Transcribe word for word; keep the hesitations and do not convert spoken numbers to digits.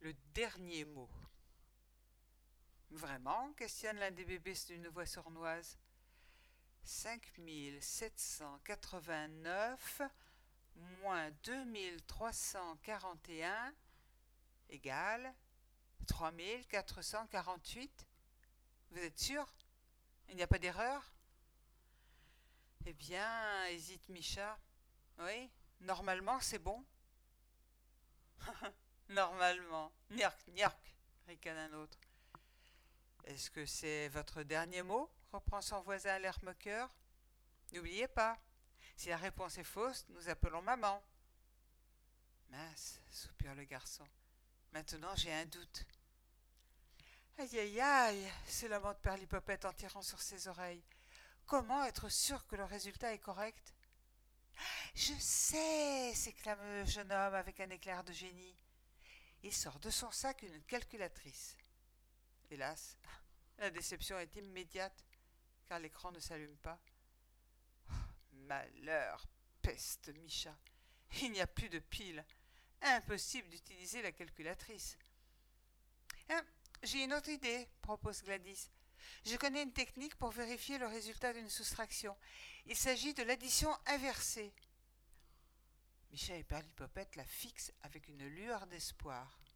le dernier mot. Vraiment ? Questionne l'un des bébés d'une voix sournoise. cinq mille sept cent quatre-vingt-neuf moins deux mille trois cent quarante et un égale trois mille quatre cent quarante-huit. Vous êtes sûr ? Il n'y a pas d'erreur ? Eh bien, hésite Micha. Oui, normalement c'est bon. Normalement. Gnork, gnork, ricane un autre. Est-ce que c'est votre dernier mot ? Reprend son voisin à l'air moqueur. N'oubliez pas, si la réponse est fausse, nous appelons maman. Mince, soupire le garçon. Maintenant j'ai un doute. Aïe aïe aïe, se lamente Perlipopette en tirant sur ses oreilles. Comment être sûr que le résultat est correct ? Je sais, s'exclame le jeune homme avec un éclair de génie. Il sort de son sac une calculatrice. Hélas, la déception est immédiate, car l'écran ne s'allume pas. Oh, malheur, peste Micha. Il n'y a plus de pile. Impossible d'utiliser la calculatrice. Hein, j'ai une autre idée, propose Gladys. Je connais une technique pour vérifier le résultat d'une soustraction. Il s'agit de l'addition inversée. Micha et Perlipopette la fixent avec une lueur d'espoir.